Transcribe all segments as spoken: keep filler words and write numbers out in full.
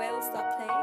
Will stop playing.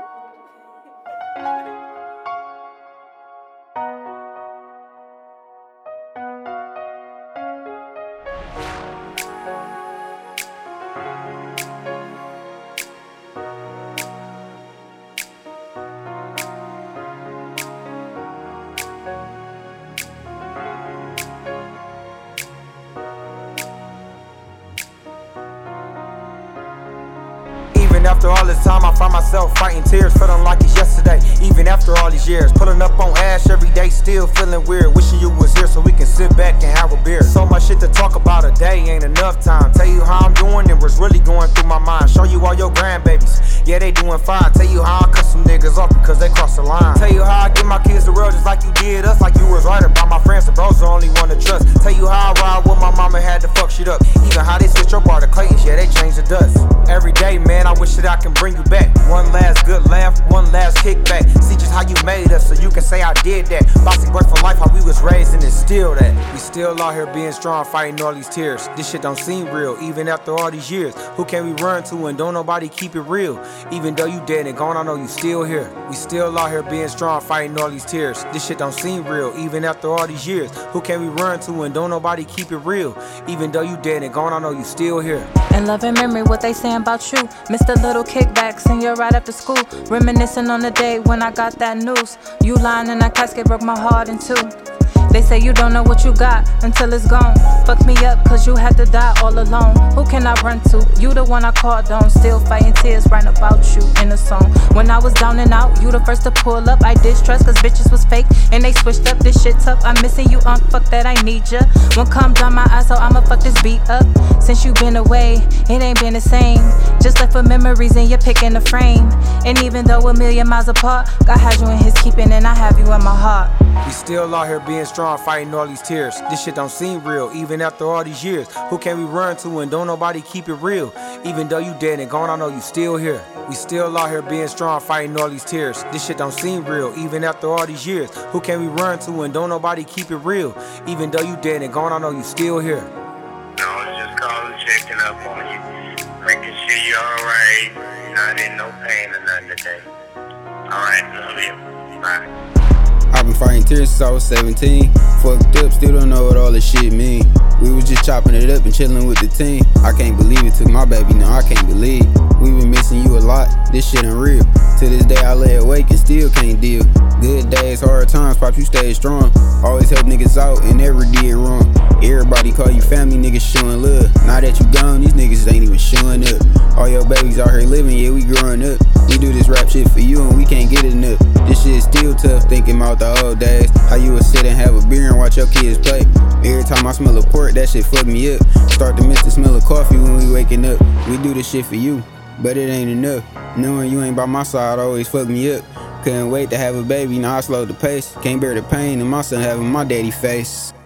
Even after all this time, I find myself fighting tears, feeling like it's yesterday. Even after all these years, pulling up on Ash every day, still feeling weird. Wishing you was here so we can sit back and have a beer. So much shit to talk about a day, ain't enough time. Tell you how I'm doing and what's really going through my mind. Show you all your grandbabies, yeah, they doing fine. Tell you how I cut some niggas off because they crossed the line. Tell you how I give my kids the world just like you did us. Like you was right about my friends, the bros the only one to trust. Tell you how I ride with my mama, had to fuck shit up. Even how they switch your bar to Clayton's, yeah, they changed the dust. Every day, man, I wish that I can bring you back. One last good laugh, one last kickback. See just how you made us so you can say I did that. Bossy boy for life, how we was raised and instilled that. We still out here being strong, fighting all these tears. This shit don't seem real, even after all these years. Who can we run to and don't nobody keep it real? Even though you dead and gone, I know you still here. We still out here being strong, fighting all these tears. This shit don't seem real, even after all these years. Who can we run to and don't nobody keep it real? Even though you dead and gone, I know you still here. In love and memory, what they saying about you. Mister Little kickbacks and you're right after school. Reminiscing on the day when I got that news. You lying in that casket broke my heart in two. They say you don't know what you got until it's gone. Fuck me up cause you had to die all alone. Who can I run to? You the one I called on. Still fighting tears, writing about you in a song. When I was down and out, you the first to pull up. I distrust cause bitches was fake and they switched up. This shit tough, I'm missing you, um, fuck that, I need ya. One come down my eyes so I'ma fuck this beat up. Since you been away, it ain't been the same. Just left for memories and you're picking the frame. And even though a million miles apart, God has you in his keeping and I have you in my heart. We still out here being strong, fighting all these tears. This shit don't seem real, even after all these years. Who can we run to and don't nobody keep it real? Even though you dead and gone, I know you still here. We still out here being strong, fighting all these tears. This shit don't seem real, even after all these years. Who can we run to and don't nobody keep it real? Even though you dead and gone, I know you still here. No, I was just calling, checking up on you, making sure you alright. Not in no pain or nothing today. Alright, love you. Bye. I've been fighting tears since I was seventeen. Fucked up, still don't know what all this shit mean. We was just chopping it up and chilling with the team. I can't believe it took my baby, no I can't believe. We been missing you a lot, this shit unreal. To this day I lay awake and still can't deal. Good days, hard times, Pop, you stay strong. Always help niggas out and never did wrong. Everybody call you family, niggas showing love. Now that you gone, these niggas ain't even showing up. All your babies out here living, yeah, we growing up. We do this rap shit for you and we can't get enough. This shit still tough, thinking about the old days. How you would sit and have a beer and watch your kids play. Every time I smell a pork, that shit fuck me up. Start to miss the smell of coffee when we waking up. We do this shit for you, but it ain't enough. Knowing you ain't by my side always fuck me up. Couldn't wait to have a baby, now I slowed the pace. Can't bear the pain of my son having my daddy face.